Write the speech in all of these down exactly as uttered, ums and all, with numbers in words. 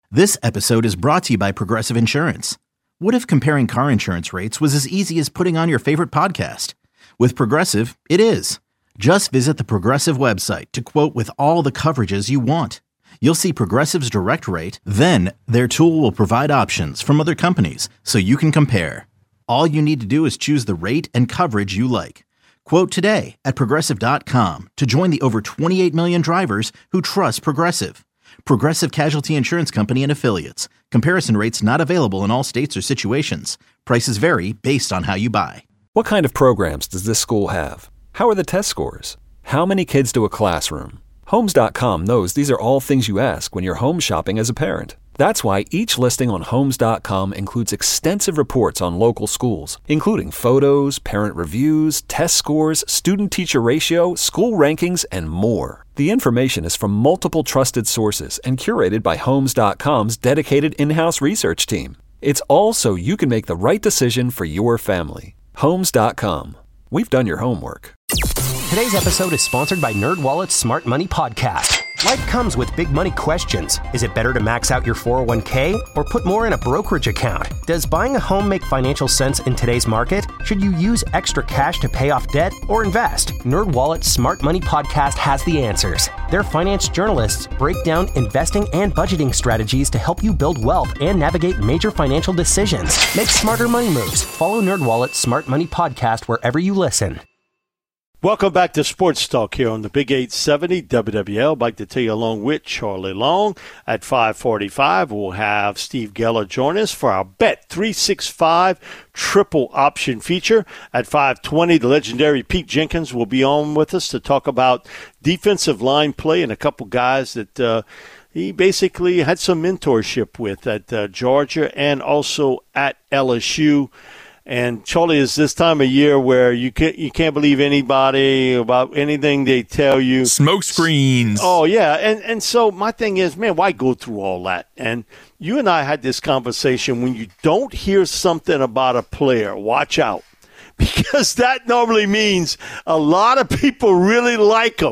This episode is brought to you by Progressive Insurance. What if comparing car insurance rates was as easy as putting on your favorite podcast? With Progressive, it is. Just visit the Progressive website to quote with all the coverages you want. You'll see Progressive's direct rate, then their tool will provide options from other companies so you can compare. All you need to do is choose the rate and coverage you like. Quote today at Progressive dot com to join the over twenty-eight million drivers who trust Progressive. Progressive Casualty Insurance Company and Affiliates. Comparison rates not available in all states or situations. Prices vary based on how you buy. What kind of programs does this school have? How are the test scores? How many kids do a classroom? Homes dot com knows these are all things you ask when you're home shopping as a parent. That's why each listing on Homes dot com includes extensive reports on local schools, including photos, parent reviews, test scores, student-teacher ratio, school rankings, and more. The information is from multiple trusted sources and curated by Homes dot com's dedicated in-house research team. It's all so you can make the right decision for your family. Homes dot com. We've done your homework. Today's episode is sponsored by NerdWallet's Smart Money Podcast. Life comes with big money questions. Is it better to max out your four oh one k or put more in a brokerage account? Does buying a home make financial sense in today's market? Should you use extra cash to pay off debt or invest? NerdWallet's Smart Money Podcast has the answers. Their finance journalists break down investing and budgeting strategies to help you build wealth and navigate major financial decisions. Make smarter money moves. Follow NerdWallet's Smart Money Podcast wherever you listen. Welcome back to Sports Talk here on the Big eight seventy W W L. I'd like to tell you along with Charlie Long at five forty-five. We'll have Steve Geller join us for our Bet three sixty-five triple option feature. At five twenty, the legendary Pete Jenkins will be on with us to talk about defensive line play and a couple guys that uh, he basically had some mentorship with at uh, Georgia and also at L S U. And Charlie, is this time of year where you can't you can't believe anybody about anything they tell you. Smoke screens. Oh yeah, and and so my thing is, man, why go through all that? And you and I had this conversation. When you don't hear something about a player, watch out, because that normally means a lot of people really like them.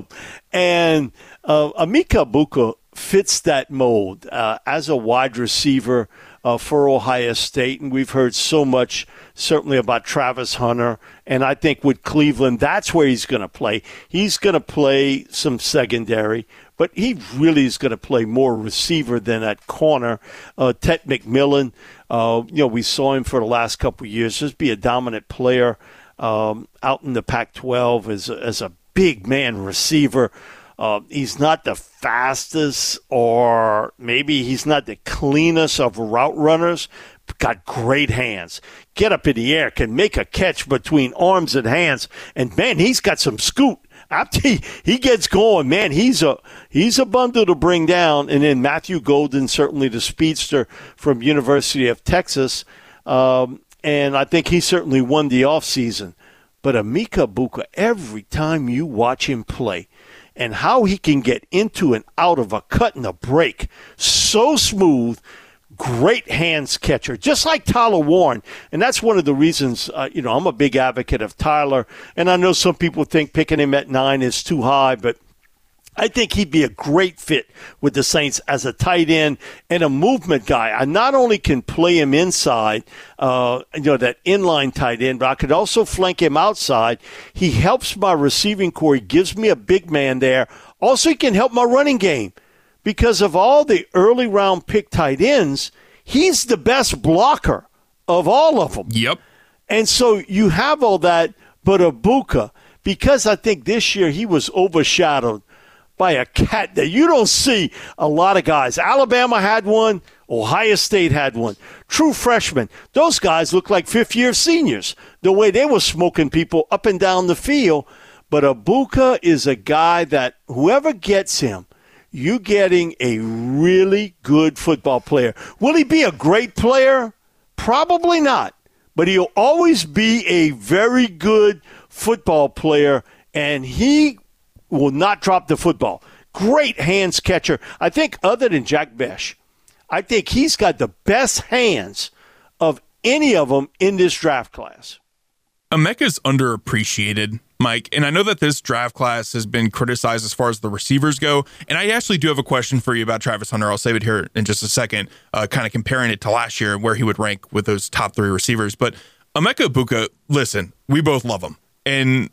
And uh, Emeka Egbuka fits that mold uh, as a wide receiver uh, for Ohio State, and we've heard so much, certainly about Travis Hunter, and I think with Cleveland, that's where he's going to play. He's going to play some secondary, but he really is going to play more receiver than at corner. Uh, Ted McMillan, uh, you know, we saw him for the last couple of years just be a dominant player um, out in the Pac twelve as a, as a big man receiver. Uh, he's not the fastest, or maybe he's not the cleanest of route runners, but got great hands. Get up in the air, can make a catch between arms and hands, and, man, he's got some scoot. After he, he gets going, man, he's a he's a bundle to bring down. And then Matthew Golden, certainly the speedster from University of Texas, um, and I think he certainly won the offseason. But Emeka Egbuka, every time you watch him play, and how he can get into and out of a cut and a break, so smooth, great hands catcher, just like Tyler Warren. And that's one of the reasons, uh, you know, I'm a big advocate of Tyler. And I know some people think picking him at nine is too high, but I think he'd be a great fit with the Saints as a tight end and a movement guy. I not only can play him inside, uh, you know, that inline tight end, but I could also flank him outside. He helps my receiving core. He gives me a big man there. Also, he can help my running game. Because of all the early round pick tight ends, he's the best blocker of all of them. Yep. And so you have all that, but Egbuka, because I think this year he was overshadowed by a cat that you don't see a lot of guys. Alabama had one. Ohio State had one. True freshmen. Those guys look like fifth-year seniors, the way they were smoking people up and down the field. But Egbuka is a guy that whoever gets him, you're getting a really good football player. Will he be a great player? Probably not. But he'll always be a very good football player, and he will not drop the football. Great hands catcher. I think other than Jack Besh, I think he's got the best hands of any of them in this draft class. Emeka's underappreciated Mike, and I know that this draft class has been criticized as far as the receivers go, and I actually do have a question for you about Travis Hunter. I'll save it here in just a second, uh, kind of comparing it to last year, where he would rank with those top three receivers. But Emeka Egbuka, listen, we both love him. And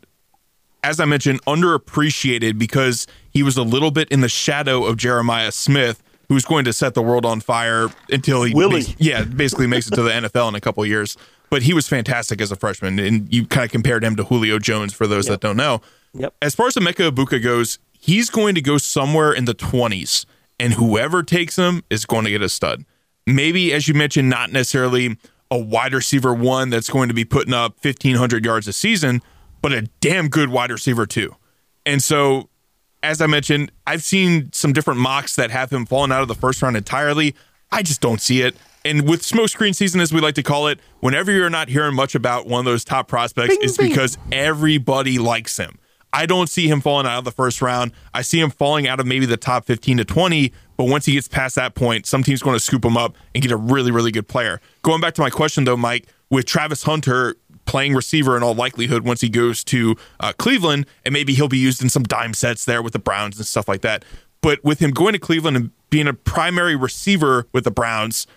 as I mentioned, underappreciated because he was a little bit in the shadow of Jeremiah Smith, who's going to set the world on fire until he Willie. Makes, yeah, basically makes it to the N F L in a couple of years. But he was fantastic as a freshman, and you kind of compared him to Julio Jones for those Yep. that don't know. Yep. As far as Emeka Egbuka goes, he's going to go somewhere in the twenties, and whoever takes him is going to get a stud. Maybe, as you mentioned, not necessarily a wide receiver one that's going to be putting up fifteen hundred yards a season, but a damn good wide receiver too. And so, as I mentioned, I've seen some different mocks that have him falling out of the first round entirely. I just don't see it. And with smokescreen season, as we like to call it, whenever you're not hearing much about one of those top prospects, Bing, it's bing. because everybody likes him. I don't see him falling out of the first round. I see him falling out of maybe the top fifteen to twenty, but once he gets past that point, some team's going to scoop him up and get a really, really good player. Going back to my question, though, Mike, with Travis Hunter playing receiver in all likelihood once he goes to uh, Cleveland, and maybe he'll be used in some dime sets there with the Browns and stuff like that. But with him going to Cleveland and being a primary receiver with the Browns,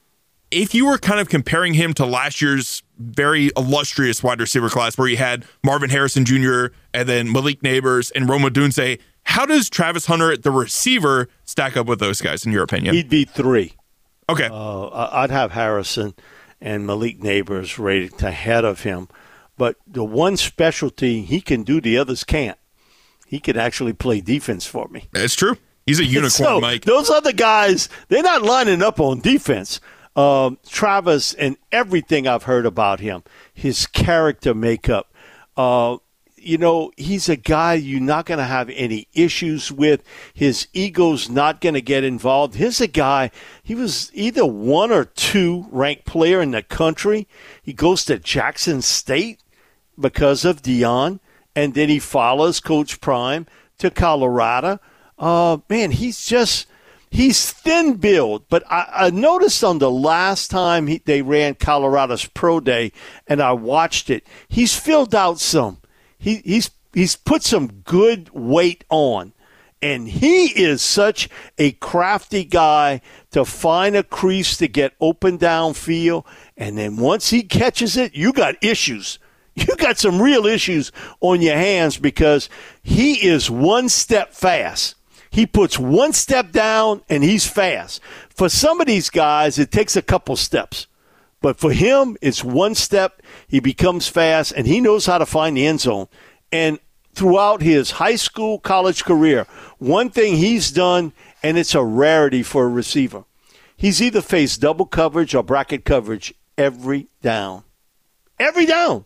if you were kind of comparing him to last year's very illustrious wide receiver class where you had Marvin Harrison Junior and then Malik Neighbors and Rome Odunze, how does Travis Hunter, the receiver, stack up with those guys in your opinion? He'd be three. Okay. Uh, I'd have Harrison and Malik Neighbors rated ahead of him. But the one specialty he can do, the others can't. He can actually play defense for me. It's true. He's a unicorn, so, Mike. Those other guys, they're not lining up on defense. Um, Travis and everything I've heard about him, his character makeup, uh, you know, he's a guy you're not going to have any issues with. His ego's not going to get involved. Here's a guy, he was either one or two ranked player in the country. He goes to Jackson State because of Deion, and then he follows Coach Prime to Colorado. Uh, man, he's just... He's thin build, but I, I noticed on the last time he, they ran Colorado's Pro Day, and I watched it, he's filled out some. He, he's he's put some good weight on, and he is such a crafty guy to find a crease to get open downfield, and then once he catches it, you got issues. You got some real issues on your hands because he is one step fast. He puts one step down, and he's fast. For some of these guys, it takes a couple steps. But for him, it's one step. He becomes fast, and he knows how to find the end zone. And throughout his high school, college career, one thing he's done, and it's a rarity for a receiver, he's either faced double coverage or bracket coverage every down. Every down.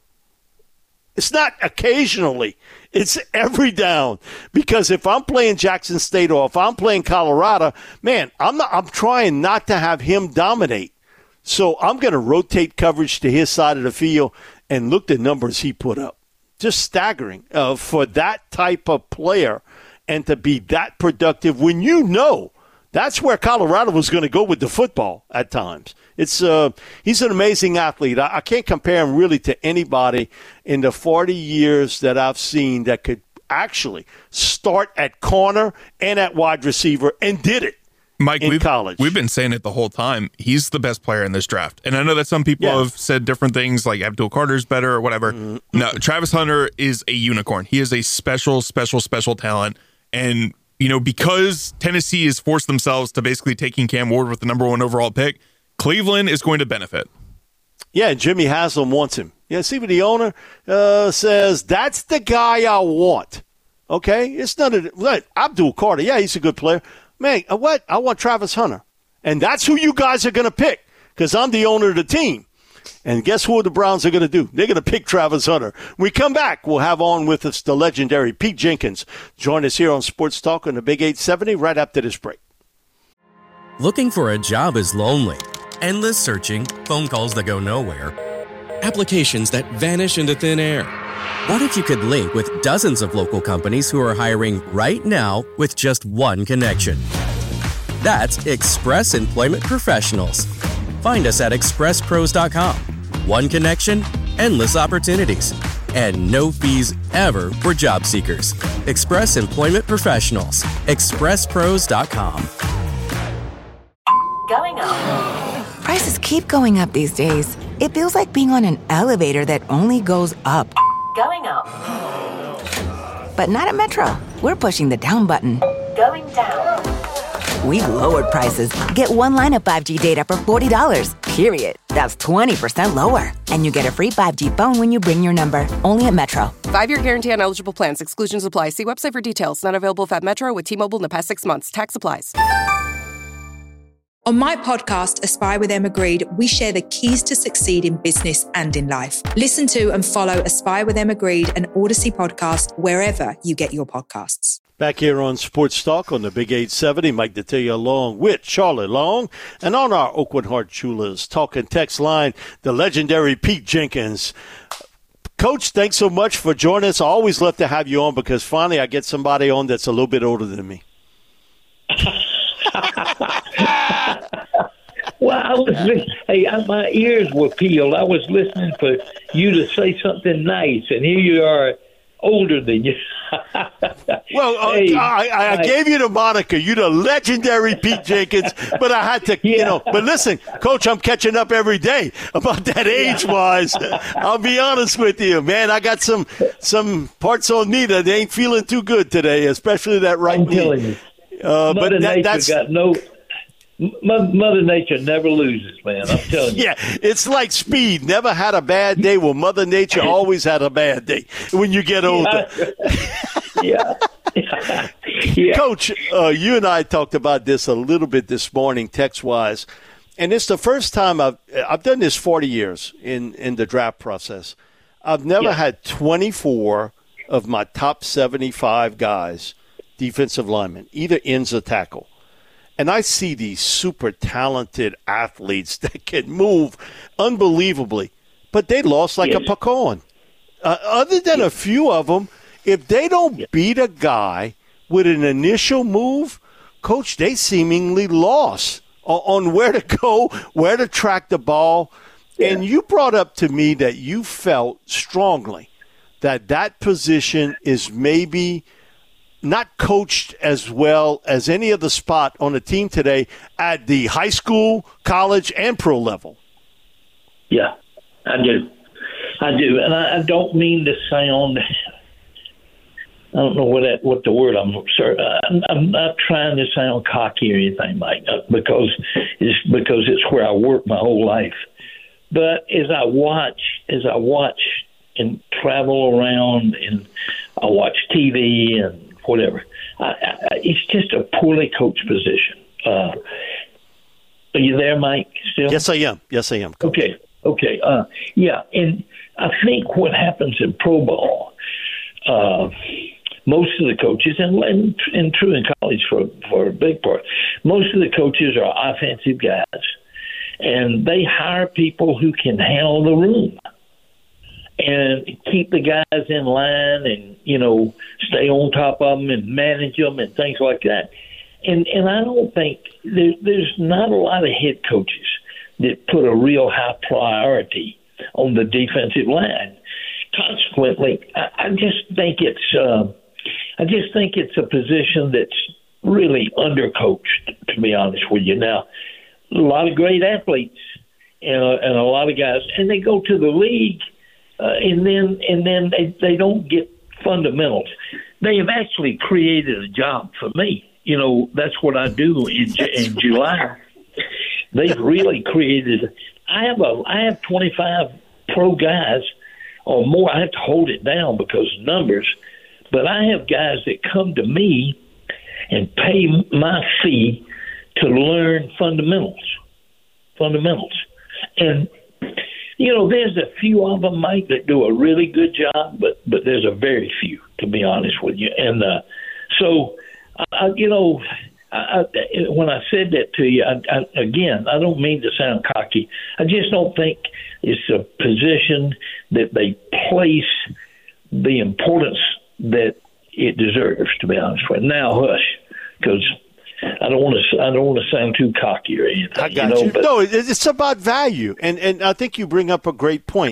It's not occasionally. It's every down. Because if I'm playing Jackson State or if I'm playing Colorado, man, I'm not, I'm trying not to have him dominate. So I'm going to rotate coverage to his side of the field and look at the numbers he put up. Just staggering uh, for that type of player and to be that productive when you know that's where Colorado was going to go with the football at times. It's uh, he's an amazing athlete. I, I can't compare him really to anybody in the forty years that I've seen that could actually start at corner and at wide receiver and did it. Mike, in we've, college. we've been saying it the whole time. He's the best player in this draft. And I know that some people Yeah. have said different things like Abdul Carter's better or whatever. Mm-hmm. No, Travis Hunter is a unicorn. He is a special, special, special talent. And, you know, because Tennessee has forced themselves to basically taking Cam Ward with the number one overall pick, Cleveland is going to benefit. Yeah, Jimmy Haslam wants him. Yeah, see what the owner uh, says, that's the guy I want. Okay? It's none of the, Abdul Carter, yeah, he's a good player. Man, uh, what? I want Travis Hunter. And that's who you guys are going to pick because I'm the owner of the team. And guess what the Browns are going to do? They're going to pick Travis Hunter. When we come back, we'll have on with us the legendary Pete Jenkins. Join us here on Sports Talk on the Big eight seventy right after this break. Looking for a job is lonely. Endless searching, phone calls that go nowhere, applications that vanish into thin air. What if you could link with dozens of local companies who are hiring right now with just one connection? That's Express Employment Professionals. Find us at express pros dot com. One connection, endless opportunities. and no fees ever for job seekers. Express Employment Professionals. express pros dot com. Going up. Prices keep going up these days. It feels like being on an elevator that only goes up. Going up. But not at Metro. We're pushing the down button. Going down. We've lowered prices. Get one line of five G data for forty dollars, period. That's twenty percent lower. And you get a free five G phone when you bring your number. Only at Metro. Five-year guarantee on eligible plans. Exclusions apply. See website for details. Not available at Metro with T-Mobile in the past six months. Tax applies. On my podcast, Aspire with Emma Grede, we share the keys to succeed in business and in life. Listen to and follow Aspire with Emma Grede, an Odyssey podcast, wherever you get your podcasts. Back here on Sports Talk on the Big eight seventy, Mike Detillier along with Charlie Long. And on our Oakwood Heart Jewelers talking text line, the legendary Pete Jenkins. Coach, thanks so much for joining us. I always love to have you on because finally I get somebody on that's a little bit older than me. Well, I was hey, my ears were peeled. I was listening for you to say something nice, and here you are, older than you. Well, uh, hey, I, I, I gave you the moniker. You're the legendary Pete Jenkins, but I had to, yeah. you know. But listen, Coach, I'm catching up every day about that age-wise. I'll be honest with you, man. I got some some parts on me that ain't feeling too good today, especially that right I'm knee. telling you, uh, Mother but that, Nature that's got no. Mother Nature never loses, man. I'm telling you. Yeah, it's like speed. Never had a bad day. Well, Mother Nature always had a bad day when you get older. Yeah. yeah. yeah. Coach, uh, you and I talked about this a little bit this morning, text-wise, and it's the first time I've I've done this forty years in, in the draft process. I've never yeah. had twenty-four of my top seventy-five guys, defensive linemen, either ends or tackle. And I see these super talented athletes that can move unbelievably, but they lost like yes. a pecan. Uh, other than yes. a few of them, if they don't yes. beat a guy with an initial move, Coach, they seemingly lost on, on where to go, where to track the ball. Yeah. And you brought up to me that you felt strongly that that position is maybe – not coached as well as any other spot on the team today at the high school, college, and pro level. Yeah, I do. I do. And I, I don't mean to sound, I don't know what that, what the word I'm sorry. I'm, I'm not trying to sound cocky or anything like that because it's, because it's where I worked my whole life. But as I watch, as I watch and travel around and I watch T V and whatever. I, I, it's just a poorly coached position. Uh, are you there, Mike? Still? Yes, I am. Yes, I am. Coach. Okay. Okay. Uh, yeah, and I think what happens in pro ball, uh, most of the coaches, and, and, and true in college for, for a big part, most of the coaches are offensive guys, and they hire people who can handle the room and keep the guys in line and, you know, stay on top of them and manage them and things like that. And and I don't think there, there's not a lot of head coaches that put a real high priority on the defensive line. Consequently, I, I just think it's uh, I just think it's a position that's really undercoached, to be honest with you. Now, a lot of great athletes and, uh, and a lot of guys, and they go to the league. Uh, and then and then they, they don't get fundamentals. They have actually created a job for me. You know, that's what I do in, in July. They've really created. I have a I have twenty-five pro guys or more. I have to hold it down because of numbers, but I have guys that come to me and pay my fee to learn fundamentals. Fundamentals, and. You know, there's a few of them, Mike, that do a really good job, but but there's a very few, to be honest with you. And uh, so, I, you know, I, I, when I said that to you, I, I, again, I don't mean to sound cocky. I just don't think it's a position that they place the importance that it deserves, to be honest with you. Now, hush, because I don't want to. I don't want to sound too cocky or anything. I got you. Know, you. But, no, it's about value, and and I think you bring up a great point.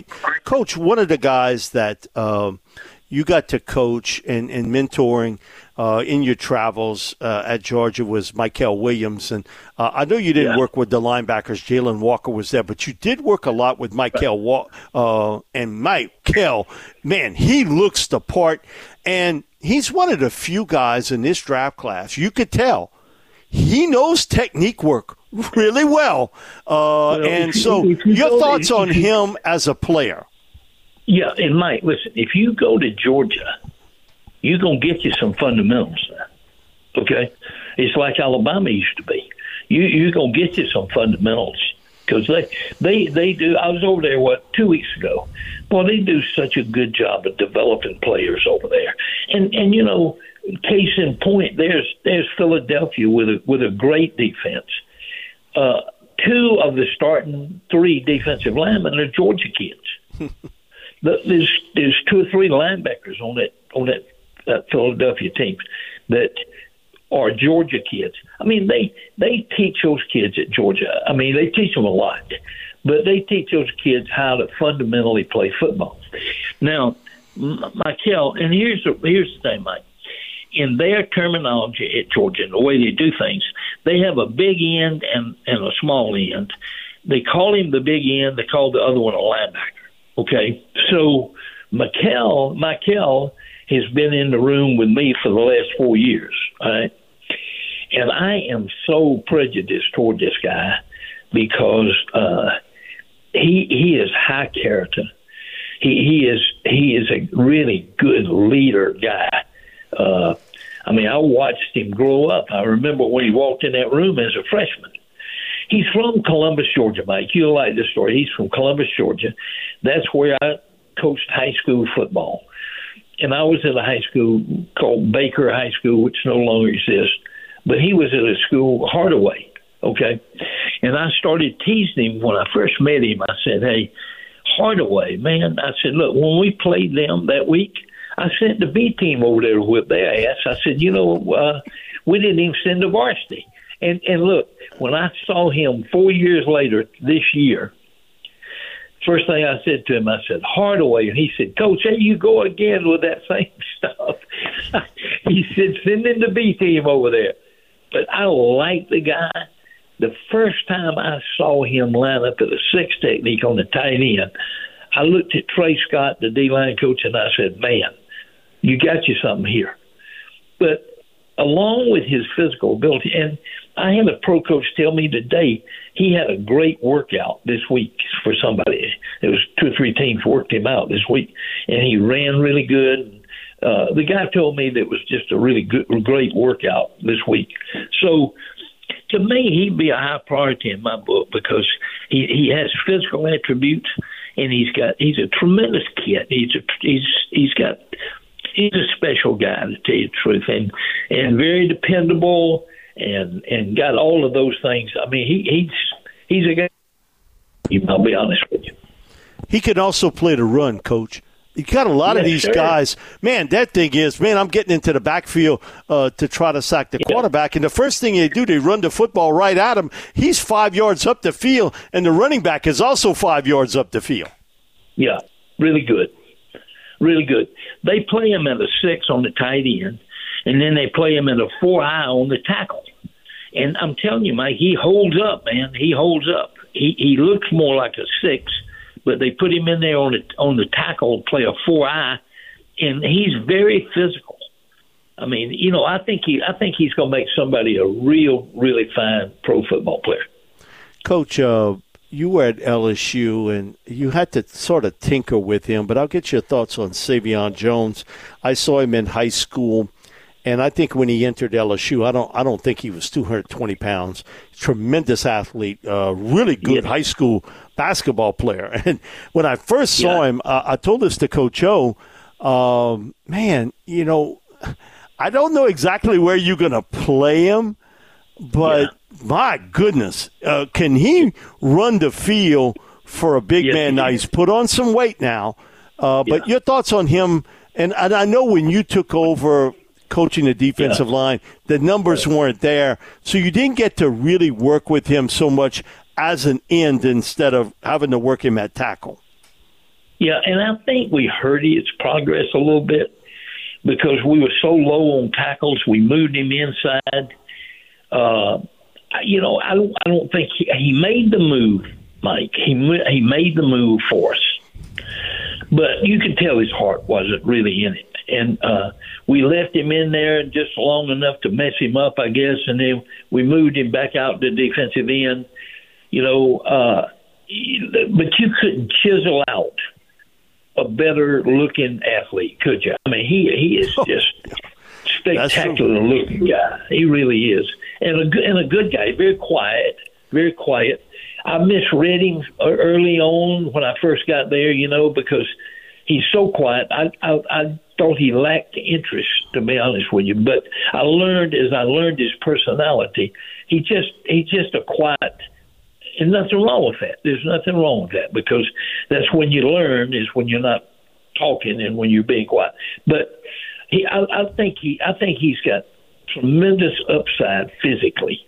Coach, one of the guys that um, you got to coach and, and mentoring uh, in your travels uh, at Georgia was Michael Williams. And uh, I know you didn't Yeah. work with the linebackers. Jalen Walker was there, but you did work a lot with Michael Wa- uh, and Michael. Man, he looks the part. And he's one of the few guys in this draft class. You could tell he knows technique work really well. Uh, Well, and if you- so if you your go- thoughts if on you- him as a player? Yeah, and Mike, listen, if you go to Georgia, you're going to get you some fundamentals now, okay? It's like Alabama used to be. You, you're going to get you some fundamentals because they, they, they do. I was over there, what, two weeks ago. Boy, they do such a good job of developing players over there. And, and you know, case in point, there's there's Philadelphia with a, with a great defense. Uh, two of the starting three defensive linemen are Georgia kids. The, there's there's two or three linebackers on that on that, that Philadelphia team that are Georgia kids. I mean, they they teach those kids at Georgia. I mean, they teach them a lot, but they teach those kids how to fundamentally play football. Now, M- Michael, and here's the, here's the thing, Mike. In their terminology at Georgia, and the way they do things, they have a big end and, and a small end. They call him the big end. They call the other one a linebacker. Okay, so Michael, Michael has been in the room with me for the last four years, all right? And I am so prejudiced toward this guy because uh, he he is high character. He he is he is a really good leader guy. Uh, I mean, I watched him grow up. I remember when he walked in that room as a freshman. He's from Columbus, Georgia, Mike. You'll like this story. He's from Columbus, Georgia. That's where I coached high school football. And I was at a high school called Baker High School, which no longer exists. But he was at a school, Hardaway, okay? And I started teasing him when I first met him. I said, hey, Hardaway, man. I said, look, when we played them that week, I sent the B team over there to whip their ass. I said, you know, uh, we didn't even send the varsity. And and look, when I saw him four years later this year, first thing I said to him, I said, Hardaway. And he said, Coach, there you go again with that same stuff. He said, send in the B team over there. But I like the guy. The first time I saw him line up at a six technique on the tight end, I looked at Trey Scott, the D-line coach, and I said, man, you got you something here. But along with his physical ability, and I had a pro coach tell me today he had a great workout this week for somebody. It was two or three teams worked him out this week, and he ran really good. Uh, the guy told me that it was just a really good, great workout this week. So to me, he'd be a high priority in my book because he, he has physical attributes, and he's got he's a tremendous kid. He's a, he's he's got he's a special guy, to tell you the truth, and and very dependable. And and got all of those things. I mean, he, he's he's a guy. I'll be honest with you. He can also play the run, Coach. You got a lot Yes, of these sir. guys. Man, that thing is, man, I'm getting into the backfield uh, to try to sack the Yeah. quarterback. And the first thing they do, they run the football right at him. He's five yards up the field, and the running back is also five yards up the field. Yeah, really good. Really good. They play him at a six on the tight end, and then they play him at a four high on the tackle. And I'm telling you, Mike, he holds up, man. He holds up. He he looks more like a six, but they put him in there on the on the tackle, play a four eye, and he's very physical. I mean, you know, I think he I think he's going to make somebody a real, really fine pro football player. Coach, uh, you were at L S U, and you had to sort of tinker with him, but I'll get your thoughts on Savion Jones. I saw him in high school. And I think when he entered L S U, I don't I don't think he was two hundred twenty pounds. Tremendous athlete, uh, really good Yeah. high school basketball player. And when I first saw Yeah. him, uh, I told this to Coach O, um, man, you know, I don't know exactly where you're going to play him, but Yeah. my goodness, uh, can he run the field for a big Yes, man? he Now, can. he's put on some weight now, uh, but Yeah. your thoughts on him, and, and I know when you took over – coaching the defensive Yeah. line, the numbers weren't there, so you didn't get to really work with him so much as an end instead of having to work him at tackle. Yeah, and I think we hurt his progress a little bit because we were so low on tackles. We moved him inside. Uh, you know, I don't. I don't think he, he made the move, Mike. He he made the move for us, but you could tell his heart wasn't really in it. And uh, we left him in there just long enough to mess him up, I guess, and then we moved him back out to defensive end. You know, uh, but you couldn't chisel out a better-looking athlete, could you? I mean, he he is just spectacular-looking guy. He really is, and a good, and a good guy. Very quiet, very quiet. I misread him early on when I first got there, you know, because he's so quiet. I I, I thought he lacked interest, to be honest with you. But I learned as I learned his personality, he just he's just a quiet. And nothing wrong with that. There's nothing wrong with that because that's when you learn is when you're not talking and when you're being quiet. But he, I, I think he, I think he's got tremendous upside physically.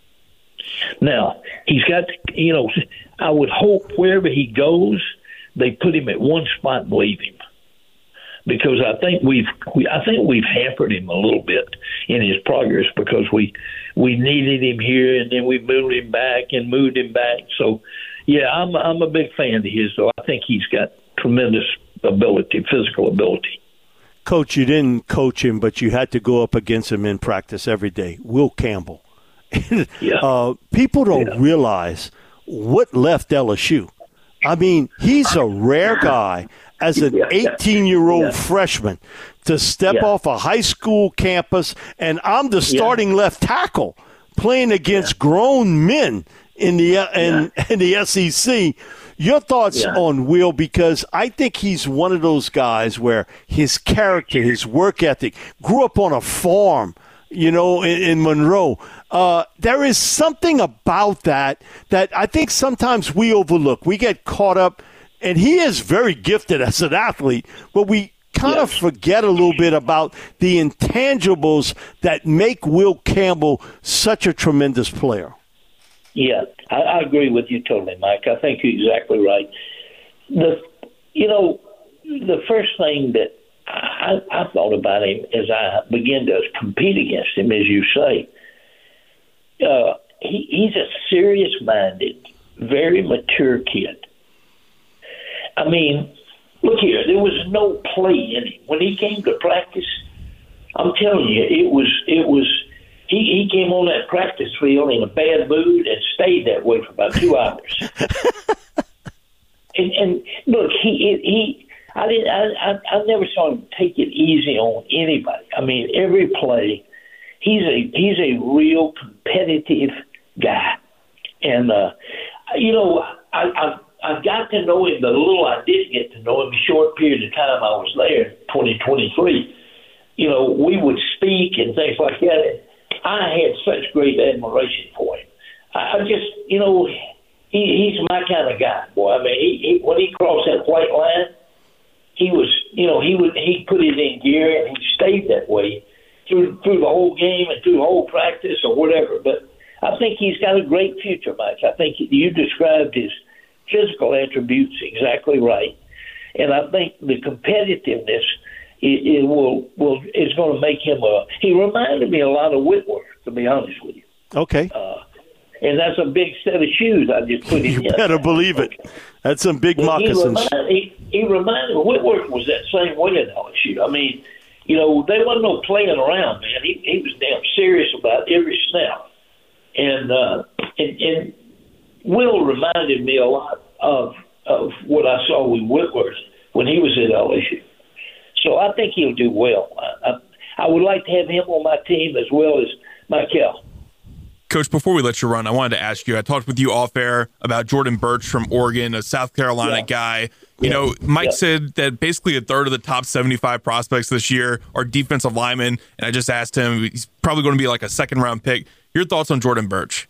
Now he's got, you know, I would hope wherever he goes, they put him at one spot and leave him. Because I think we've, we, I think we've hampered him a little bit in his progress because we, we needed him here and then we moved him back and moved him back. So, yeah, I'm, I'm a big fan of his. So I think he's got tremendous ability, physical ability. Coach, you didn't coach him, but you had to go up against him in practice every day. Will Campbell. yeah. uh, people don't yeah. realize what left L S U. I mean, he's a rare guy as an eighteen-year-old yeah. freshman to step yeah. off a high school campus, and I'm the starting yeah. left tackle playing against yeah. grown men in the in, yeah. in the S E C. Your thoughts yeah. on Will, because I think he's one of those guys where his character, his work ethic, grew up on a farm, you know, in, in Monroe. Uh, there is something about that that I think sometimes we overlook. We get caught up, and he is very gifted as an athlete, but we kind yes. of forget a little bit about the intangibles that make Will Campbell such a tremendous player. Yeah, I, I agree with you totally, Mike. I think you're exactly right. The, you know, the first thing that I, I thought about him as I began to compete against him, as you say, uh, he, he's a serious-minded, very mature kid. I mean, look here, there was no play in him. When he came to practice, I'm telling you, it was it was he, he came on that practice field in a bad mood and stayed that way for about two hours. and and look, he he I didn't I, I I never saw him take it easy on anybody. I mean, every play, he's a he's a real competitive guy. And uh, you know, I I I got to know him, the little I did get to know him, a short period of time I was there, twenty twenty-three. You know, we would speak and things like that. I had such great admiration for him. I just, you know, he, he's my kind of guy, boy. I mean, he, he, when he crossed that white line, he was, you know, he would he put it in gear and he stayed that way through through the whole game and through the whole practice or whatever. But I think he's got a great future, Mike. I think you described his physical attributes exactly right, and I think the competitiveness it, it will will is going to make him a. He reminded me a lot of Whitworth, to be honest with you. Okay. Uh, and that's a big set of shoes I just put in. You better believe it. That's some big moccasins. He reminded, he, he reminded me, Whitworth was that same way in L S U. I mean, you know, there wasn't no playing around, man. He he was damn serious about every snap, and uh, and, and Will reminded me a lot of of what I saw with Whitworth when he was at L S U. So I think he'll do well. I, I, I would like to have him on my team as well as Michael. Coach, before we let you run, I wanted to ask you, I talked with you off air about Jordan Birch from Oregon, a South Carolina yeah. guy. You yeah. know, Mike yeah. said that basically a third of the top seventy-five prospects this year are defensive linemen, and I just asked him, he's probably going to be like a second-round pick. Your thoughts on Jordan Birch?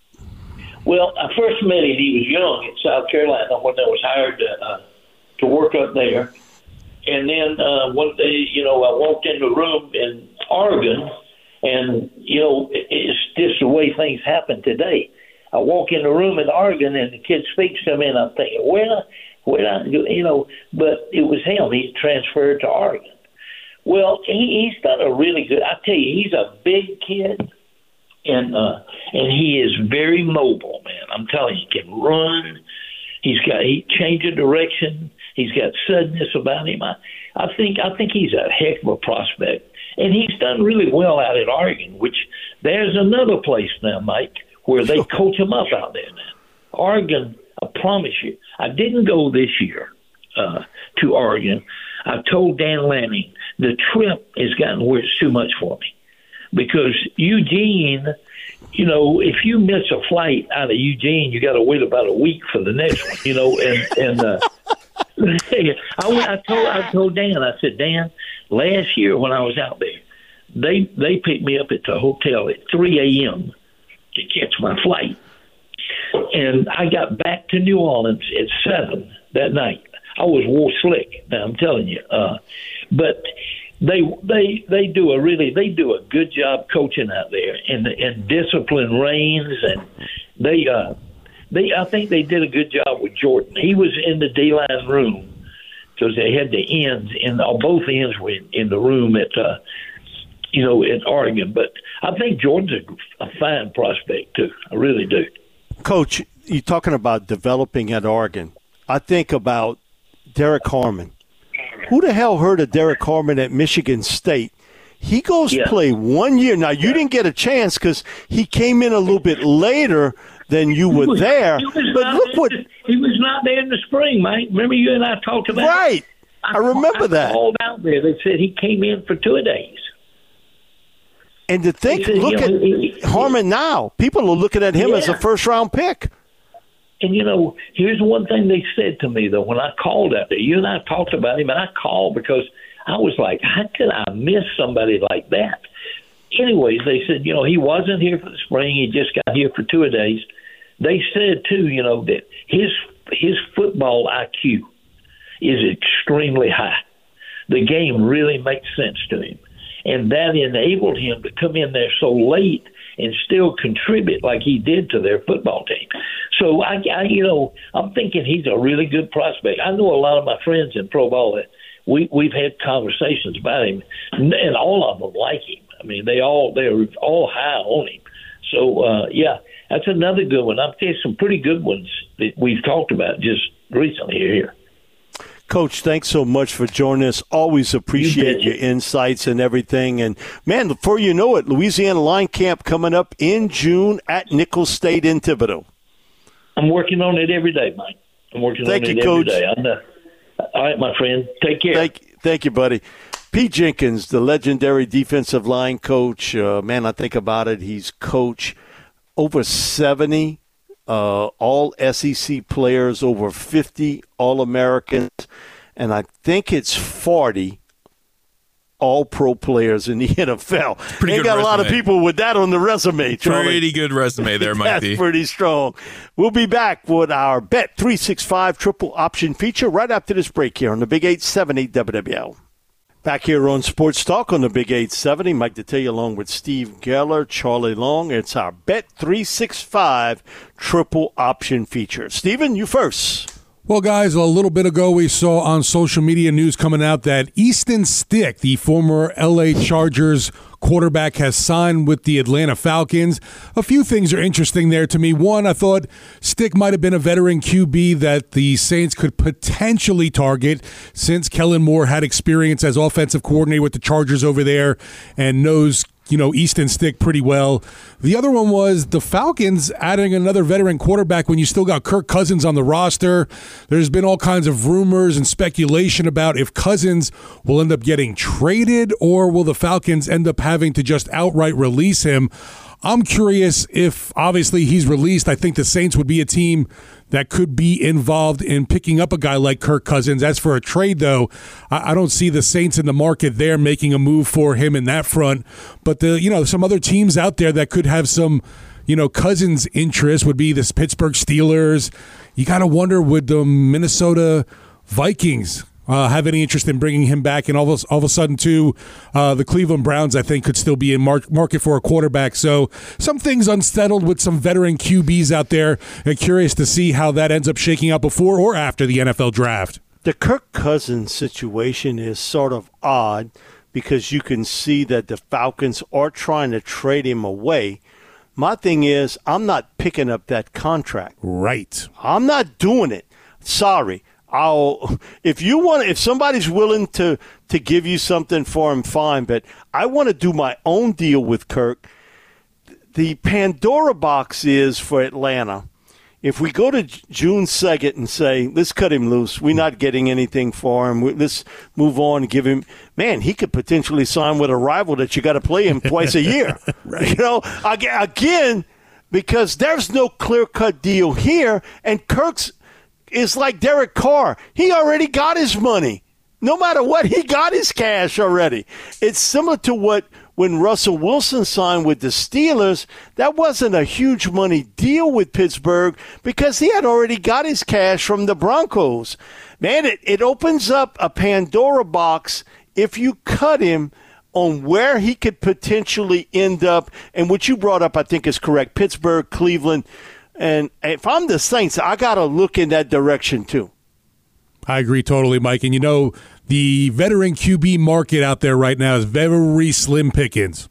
Well, I first met him, he was young in South Carolina when I was hired to, uh, to work up there. And then uh, one day, you know, I walked in the room in Oregon, and, you know, it's just the way things happen today. I walk in the room in Oregon, and the kid speaks to me, and I'm thinking, well, Well, you know, but it was him. He transferred to Oregon. Well, he, he's done a really good. I tell you, he's a big kid, and uh, and he is very mobile, man. I'm telling you, he can run. He's got he change of direction. He's got suddenness about him. I, I think I think he's a heck of a prospect, and he's done really well out at Oregon. Which there's another place now, Mike, where they coach him up out there now. Oregon, I promise you, I didn't go this year uh, to Oregon. I told Dan Lanning the trip has gotten where it's too much for me because Eugene, you know, if you miss a flight out of Eugene, you got to wait about a week for the next one, you know. And and uh, I, I told I told Dan, I said, Dan, last year when I was out there, they they picked me up at the hotel at three a.m. to catch my flight, and I got back to New Orleans at seven that night. I was war slick. Now I'm telling you, uh, but they they they do a really they do a good job coaching out there, and and discipline reigns, and they uh they I think they did a good job with Jordan. He was in the D-line room because they had the ends, and both ends were in, in the room at uh, you know at Oregon. But I think Jordan's a, a fine prospect too. I really do. Coach, you're talking about developing at Oregon. I think about Derek Harmon. Who the hell heard of Derek Harmon at Michigan State? He goes yeah. to play one year. Now, you didn't get a chance because he came in a little bit later than you were was, there. But look what – He was not there in the spring, Mike. Remember you and I talked about right. it? Right. I, I remember I that. I called out there. They said he came in for two days. And to think, said, look you know, at he, he, Harmon now. People are looking at him yeah. as a first-round pick. And, you know, here's one thing they said to me, though, when I called out there. You and I talked about him, and I called because I was like, how could I miss somebody like that? Anyways, they said, you know, he wasn't here for the spring. He just got here for two days. They said, too, you know, that his his football I Q is extremely high. The game really makes sense to him. And that enabled him to come in there so late and still contribute like he did to their football team. So, I, I, you know, I'm thinking he's a really good prospect. I know a lot of my friends in pro ball that we, we've had conversations about him, and all of them like him. I mean, they all, they're all high on him. So, uh, yeah, that's another good one. I've got some pretty good ones that we've talked about just recently here. Coach, thanks so much for joining us. Always appreciate you your insights and everything. And, man, before you know it, Louisiana Line Camp coming up in June at Nicholls State in Thibodaux. I'm working on it every day, Mike. I'm working thank on you, it Coach. every day. I'm the, all right, my friend. Take care. Thank, thank you, buddy. Pete Jenkins, the legendary defensive line coach. Uh, man, I think about it. He's coached over seventy Uh, all S E C players, over fifty All-Americans, and I think it's forty All-Pro players in the N F L. Pretty Ain't good got resume. A lot of people with that on the resume, Charlie. Pretty good resume there, Mikey. That's pretty strong. We'll be back with our Bet three sixty-five triple option feature right after this break here on the Big eight seventy W W L. Back here on Sports Talk on the Big eight seventy, Mike Detillier along with Steve Geller, Charlie Long. It's our Bet three sixty-five triple option feature. Steven, you first. Well, guys, a little bit ago we saw on social media news coming out that Easton Stick, the former L A Chargers quarterback, has signed with the Atlanta Falcons. A few things are interesting there to me. One, I thought Stick might have been a veteran Q B that the Saints could potentially target since Kellen Moore had experience as offensive coordinator with the Chargers over there and knows you know, Easton Stick pretty well. The other one was the Falcons adding another veteran quarterback when you still got Kirk Cousins on the roster. There's been all kinds of rumors and speculation about if Cousins will end up getting traded or will the Falcons end up having to just outright release him. I'm curious if, obviously, he's released. I think the Saints would be a team that could be involved in picking up a guy like Kirk Cousins. As for a trade, though, I, I don't see the Saints in the market there making a move for him in that front. But, the you know, some other teams out there that could have some, you know, Cousins interest would be the Pittsburgh Steelers. You got to wonder, would the Minnesota Vikings uh, have any interest in bringing him back. And all of, all of a sudden, too, uh, the Cleveland Browns, I think, could still be in mar- market for a quarterback. So some things unsettled with some veteran Q Bs out there. And curious to see how that ends up shaking out before or after the N F L draft. The Kirk Cousins situation is sort of odd because you can see that the Falcons are trying to trade him away. My thing is, I'm not picking up that contract. Right. I'm not doing it. Sorry. I'll if you want if somebody's willing to to give you something for him, fine, but I want to do my own deal with Kirk. The Pandora box is for Atlanta. If we go to June second and say, let's cut him loose, we're not getting anything for him, let's move on and give him, man, he could potentially sign with a rival that you got to play him twice a year. Right. You know, again, because there's no clear-cut deal here, and Kirk's is like Derek Carr. He already got his money. No matter what, he got his cash already. It's similar to what when Russell Wilson signed with the Steelers, that wasn't a huge money deal with Pittsburgh because he had already got his cash from the Broncos. Man, it, it opens up a Pandora box if you cut him on where he could potentially end up. And what you brought up, I think, is correct. Pittsburgh, Cleveland. And if I'm the Saints, I got to look in that direction too. I agree totally, Mike. And, you know, the veteran Q B market out there right now is very slim pickings.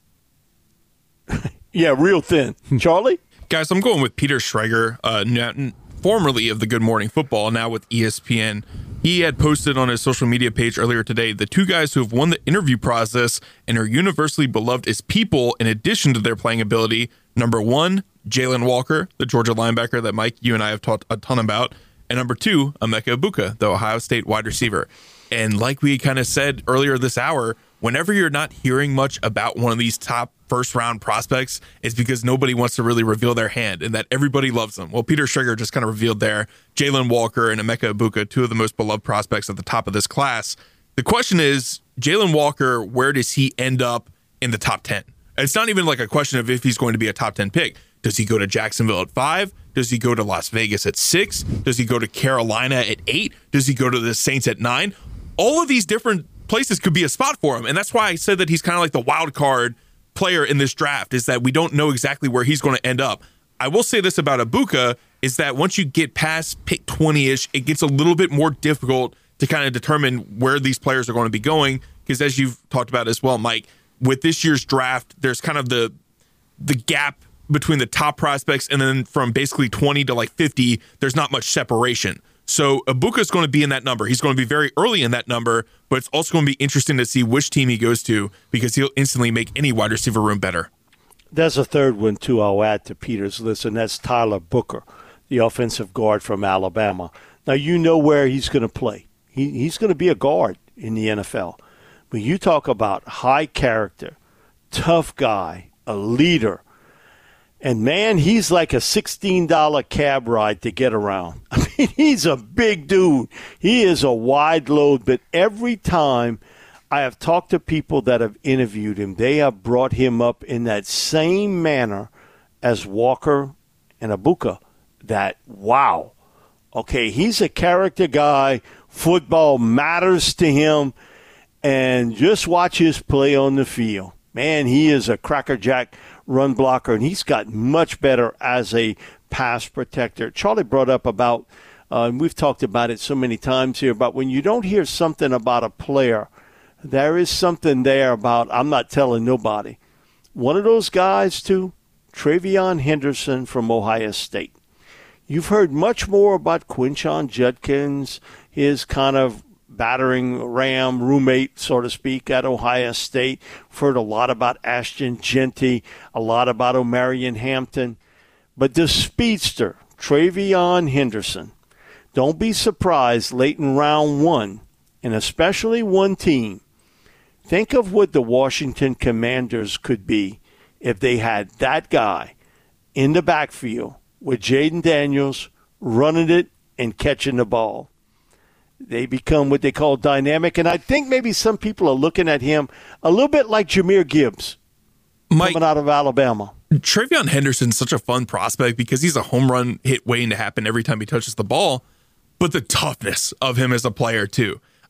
Yeah, real thin. Charlie? Guys, I'm going with Peter Schrager, uh, formerly of the Good Morning Football, now with E S P N. He had posted on his social media page earlier today the two guys who have won the interview process and are universally beloved as people in addition to their playing ability. Number one, Jalen Walker, the Georgia linebacker that Mike, you and I have talked a ton about. And number two, Emeka Egbuka, the Ohio State wide receiver. And like we kind of said earlier this hour, whenever you're not hearing much about one of these top first round prospects, it's because nobody wants to really reveal their hand and that everybody loves them. Well, Peter Schrager just kind of revealed there Jalen Walker and Emeka Egbuka, two of the most beloved prospects at the top of this class. The question is, Jalen Walker, where does he end up in the top ten? It's not even like a question of if he's going to be a top ten pick. Does he go to Jacksonville at five? Does he go to Las Vegas at six? Does he go to Carolina at eight? Does he go to the Saints at nine? All of these different places could be a spot for him. And that's why I said that he's kind of like the wild card player in this draft, is that we don't know exactly where he's going to end up. I will say this about Egbuka, is that once you get past pick twenty-ish, it gets a little bit more difficult to kind of determine where these players are going to be going. Because as you've talked about as well, Mike, with this year's draft, there's kind of the the gap between the top prospects, and then from basically twenty to like fifty, there's not much separation. So Egbuka is going to be in that number. He's going to be very early in that number, but it's also going to be interesting to see which team he goes to because he'll instantly make any wide receiver room better. There's a third one, too, I'll add to Peter's list, and that's Tyler Booker, the offensive guard from Alabama. Now, you know where he's going to play. He, he's going to be a guard in the N F L. When you talk about high character, tough guy, a leader, and, man, he's like a sixteen dollars cab ride to get around. I mean, he's a big dude. He is a wide load. But every time I have talked to people that have interviewed him, they have brought him up in that same manner as Walker and Egbuka, that, wow, okay, he's a character guy. Football matters to him. And just watch his play on the field. Man, he is a crackerjack run blocker, and he's gotten much better as a pass protector. Charlie brought up about, uh, and we've talked about it so many times here, but when you don't hear something about a player, there is something there about, I'm not telling nobody. One of those guys, too, Travion Henderson from Ohio State. You've heard much more about Quinshon Judkins, his kind of battering ram roommate, so to speak, at Ohio State. We've heard a lot about Ashton Jeanty, a lot about Omarion Hampton. But the speedster, Travion Henderson, don't be surprised late in round one, and especially one team. Think of what the Washington Commanders could be if they had that guy in the backfield with Jaden Daniels running it and catching the ball. They become what they call dynamic, and I think maybe some people are looking at him a little bit like Jahmyr Gibbs Mike, coming out of Alabama. Travion Henderson's such a fun prospect because he's a home run hit waiting to happen every time he touches the ball, but the toughness of him as a player, too.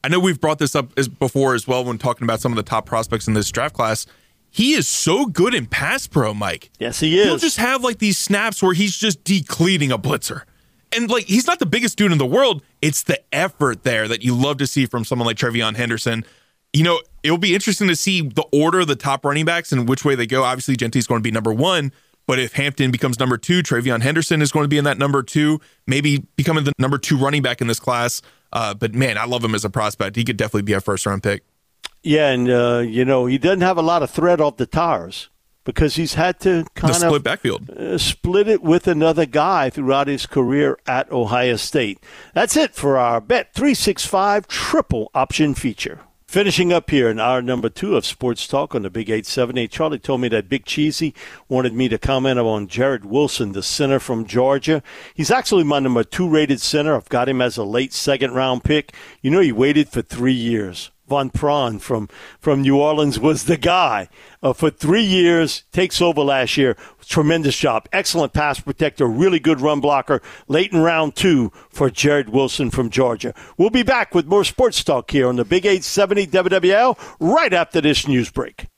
I know we've brought this up as before as well when talking about some of the top prospects in this draft class. He is so good in pass pro, Mike. Yes, he is. He'll just have like these snaps where he's just decleating a blitzer. And like he's not the biggest dude in the world. It's the effort there that you love to see from someone like TreVeyon Henderson. You know, it'll be interesting to see the order of the top running backs and which way they go. Obviously, Genty's going to be number one. But if Hampton becomes number two, TreVeyon Henderson is going to be in that number two, maybe becoming the number two running back in this class. Uh, but, man, I love him as a prospect. He could definitely be a first-round pick. Yeah, and, uh, you know, he doesn't have a lot of thread off the tires because he's had to kind the of split backfield. Uh, split it with another guy throughout his career at Ohio State. That's it for our Bet three sixty-five triple option feature. Finishing up here in hour number two of Sports Talk on the Big eight seventy, Charlie told me that Big Cheesy wanted me to comment on Jared Wilson, the center from Georgia. He's actually my number two rated center. I've got him as a late second round pick. You know, he waited for three years. Von Prawn from, from New Orleans was the guy. Uh, for three years, takes over last year. Tremendous job. Excellent pass protector, really good run blocker. Late in round two for Jared Wilson from Georgia. We'll be back with more Sports Talk here on the Big eight seventy W W L right after this news break.